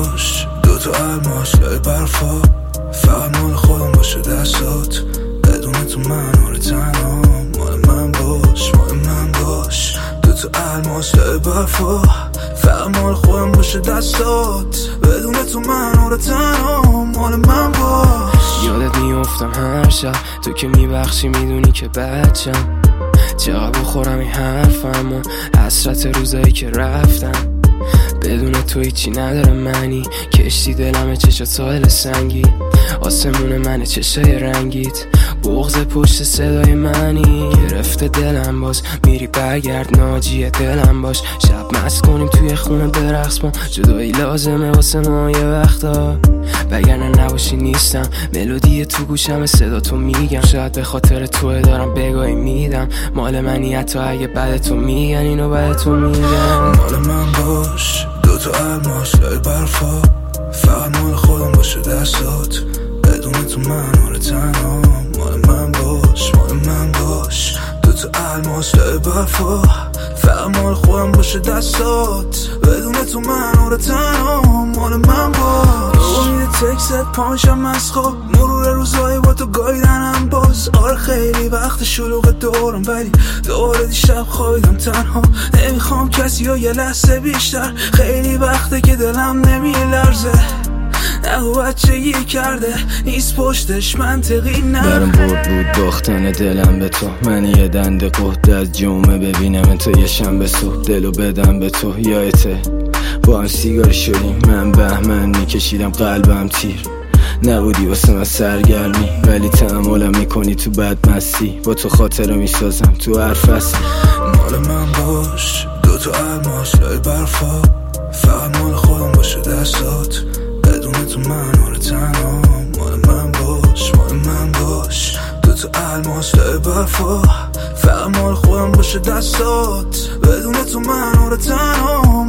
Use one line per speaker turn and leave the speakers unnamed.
باش، دوتا الماس لای برفا، فقط مال خودم باشه دستات، بدون تو من آره تنها، مال من باش، مال من باش، دوتا الماس لای برفا، فقط مال خودم باشه دستات، بدون تو من آره تنها، مال من باش.
یادت میافتم هر شب، تو که میبخشی میدونی که بچم، چقدر بخورم این حرفم و حسرت روزایی که رفتم، بدون تو هیچی نداره منی، کشتی دلمه چشا ساحل سنگی، آسمون منه چشای رنگیت، بغض پشت صدای منی، گرفته دلم باز میری برگرد ناجی دلم باش، شب مست کنیم توی خونه برقص ما، جدایی لازمه واسه ما یه وقتا، وگرنه نباشی نیستم، ملودی تو گوشم صدا تو میگم، شاید به خاطر توه دارم بگاهی میدم، مال منی حتی اگه بعد تو میگن اینو بعد تو میگن،
مال من باش، دوتا الماس لای برفا، فقط مال خودم باشه دستات، بدون تو من آره تنها، مال من باش، مال من باش، دوتا الماس لای برفا، فقط مال خودم باشه دستات، بدون تو من آره تنها، مال من باش. امید تکست پانشم از خواب، مرور روزایی با تو گایدنم باز، آره خیلی وقت شلوغ دورم، ولی دوباره دیشب خوابیدم تنها، نمیخوام کسی یا یه لحظه بیشتر، خیلی وقته که دلم نمیلرزه، نگو بچگی کرده نیست پشتش منطقی نه،
برام برد بود باختن دلم به تو، من یه دنده قهد از جمعه ببینم تو یه شنبه صبح، دلو بدم به تو یادته با هم سیگار شدیم، من بهمن میکشیدم قلبم تیر، نبودی واسه من سرگرمی، ولی تحملم میکنی تو بدمستی، با تو خاطره میسازم تو هر فصل،
مال من باش، دوتا الماس لای برفا، فقط مال خودم باشه دستات، بدون تو من آره تنها، مال من باش، مال من باش، دوتا الماس لای برفا، فقط مال خودم باشه دستات، بدون تو من آره تنها.